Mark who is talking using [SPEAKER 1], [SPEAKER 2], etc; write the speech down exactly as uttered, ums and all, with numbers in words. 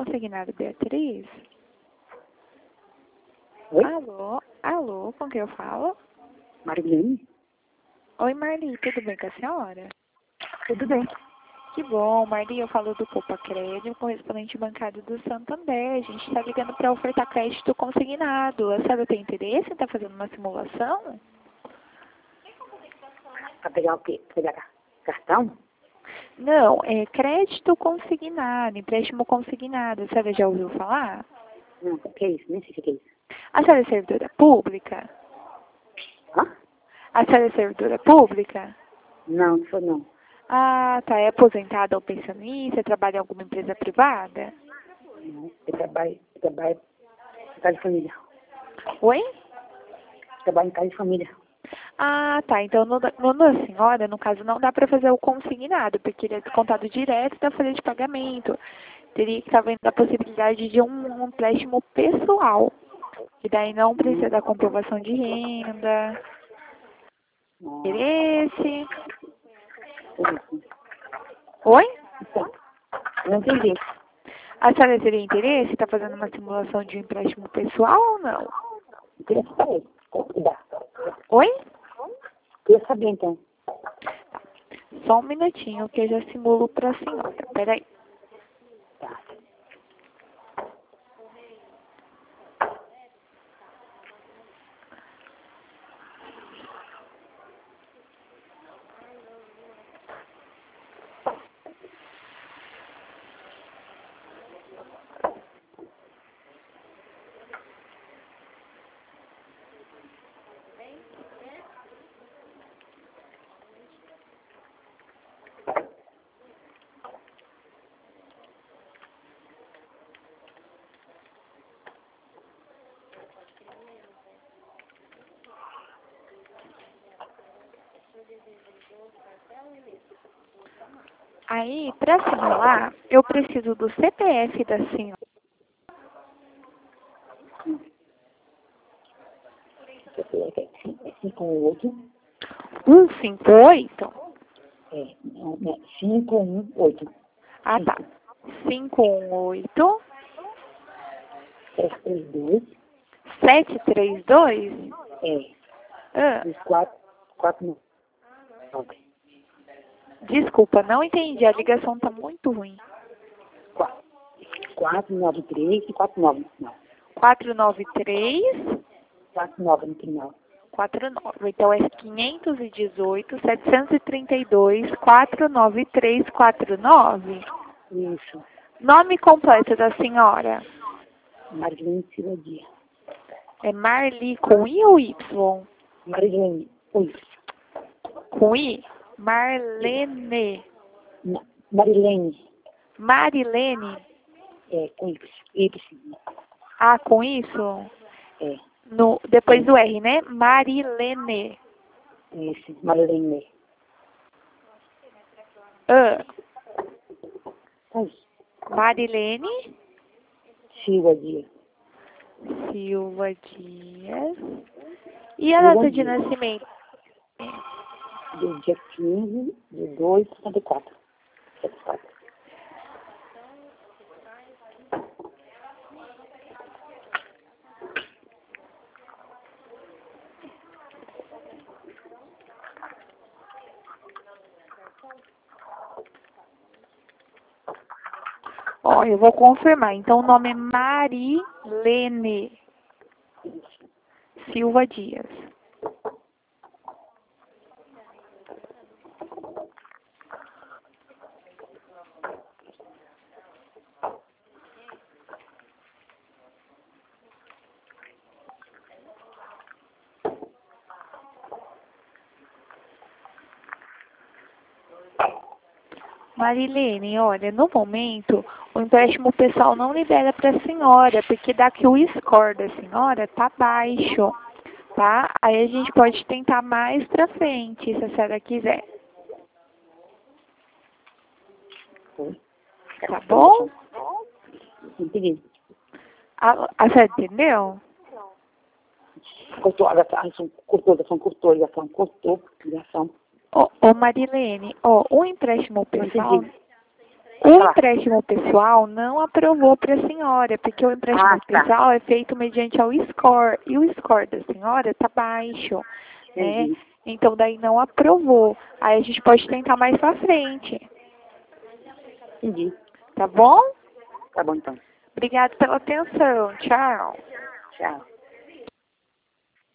[SPEAKER 1] consignado, Beatriz?
[SPEAKER 2] Oi?
[SPEAKER 1] Alô? Alô, com quem eu falo?
[SPEAKER 2] Marlene?
[SPEAKER 1] Oi, Marli, tudo bem com a senhora?
[SPEAKER 2] Tudo bem.
[SPEAKER 1] Que bom, Marli, eu falo do Poupa Crédito, correspondente bancário do Santander. A gente está ligando para ofertar crédito consignado. A senhora tem interesse em estar fazendo uma simulação?
[SPEAKER 2] Para pegar o quê? Pegar ca- cartão?
[SPEAKER 1] Não, é crédito consignado, empréstimo consignado. A senhora já ouviu falar?
[SPEAKER 2] Não, o que é isso? Nem sei o que é isso.
[SPEAKER 1] A senhora é servidora pública?
[SPEAKER 2] Hã?
[SPEAKER 1] A senhora é servidora pública?
[SPEAKER 2] Não, não sou não.
[SPEAKER 1] Ah, tá. É aposentada ou pensionista? Trabalha em alguma empresa privada?
[SPEAKER 2] Não, eu trabalho, eu trabalho em casa de família.
[SPEAKER 1] Oi?
[SPEAKER 2] Eu trabalho em casa de família.
[SPEAKER 1] Ah, tá. Então, no, no da senhora, no caso, não dá para fazer o consignado, porque ele é descontado direto da folha de pagamento. Teria que estar vendo a possibilidade de um, um empréstimo pessoal. E daí não precisa da comprovação de renda,
[SPEAKER 2] Não,
[SPEAKER 1] interesse.
[SPEAKER 2] tudo
[SPEAKER 1] Oi?
[SPEAKER 2] então, eu não entendi.
[SPEAKER 1] A senhora teria interesse? Está fazendo uma simulação de um empréstimo pessoal ou não?
[SPEAKER 2] Eu queria saber. Quanto que dá?
[SPEAKER 1] Oi?
[SPEAKER 2] Eu queria saber, então.
[SPEAKER 1] Só um minutinho que eu já simulo para a senhora. Peraí.
[SPEAKER 2] Tá.
[SPEAKER 1] Aí, para simular, eu preciso do C P F da senhora.
[SPEAKER 2] Deixa eu ver aqui. É cinco um oito.
[SPEAKER 1] um cinco oito?
[SPEAKER 2] É, não, não, cinco um oito.
[SPEAKER 1] Ah, tá. cinco um oito,
[SPEAKER 2] sete três dois.
[SPEAKER 1] sete três dois?
[SPEAKER 2] É.
[SPEAKER 1] Ah,
[SPEAKER 2] Os quatro. Quatro nove.
[SPEAKER 1] desculpa, não entendi. A ligação tá muito ruim.
[SPEAKER 2] Quatro. Quatro nove três e quatro nove no final.
[SPEAKER 1] quatro nove três,
[SPEAKER 2] Quatro nove no final.
[SPEAKER 1] quatro nove. Então é quinhentos e dezoito, setecentos e trinta e dois, quatro nove três quatro nove.
[SPEAKER 2] Isso.
[SPEAKER 1] Nome completo da senhora?
[SPEAKER 2] Marilene Silva Dias.
[SPEAKER 1] É Marli com I ou Y?
[SPEAKER 2] Marilene. Oi.
[SPEAKER 1] Com I? Marlene.
[SPEAKER 2] Ma- Marilene.
[SPEAKER 1] Marilene?
[SPEAKER 2] É, com Y. Y.
[SPEAKER 1] Ah, com isso?
[SPEAKER 2] É.
[SPEAKER 1] No, depois do R, né? Marilene.
[SPEAKER 2] Isso. Marilene.
[SPEAKER 1] Ah,
[SPEAKER 2] Aí.
[SPEAKER 1] Marilene
[SPEAKER 2] Silva Dias.
[SPEAKER 1] Silva Dias. E a
[SPEAKER 2] Silva
[SPEAKER 1] data de
[SPEAKER 2] Dias.
[SPEAKER 1] nascimento?
[SPEAKER 2] Do dia quinze de dois de setenta e quatro. setenta e quatro.
[SPEAKER 1] Ó, eu vou confirmar. Então, o nome é Marilene Silva Dias. Marilene, olha, no momento, o empréstimo pessoal não libera para a senhora, porque dá que o score da senhora tá baixo, tá? Aí a gente pode tentar mais pra frente, se a senhora quiser.
[SPEAKER 2] Foi.
[SPEAKER 1] Tá bom?
[SPEAKER 2] Entendi.
[SPEAKER 1] A, a senhora entendeu?
[SPEAKER 2] Cortou a ligação. Cortou a ligação. Cortou a ligação. Cortou a ligação.
[SPEAKER 1] Ô, ô Marilene, ó, o empréstimo
[SPEAKER 2] Não
[SPEAKER 1] pessoal...
[SPEAKER 2] entendi.
[SPEAKER 1] O empréstimo pessoal não aprovou para a senhora, porque o empréstimo
[SPEAKER 2] Ah, tá.
[SPEAKER 1] pessoal é feito mediante ao score, e o score da senhora está baixo, né?
[SPEAKER 2] Entendi.
[SPEAKER 1] Então daí não aprovou. Aí a gente pode tentar mais para frente,
[SPEAKER 2] Entendi.
[SPEAKER 1] tá bom?
[SPEAKER 2] Tá bom, então.
[SPEAKER 1] Obrigada pela atenção. Tchau.
[SPEAKER 2] Tchau.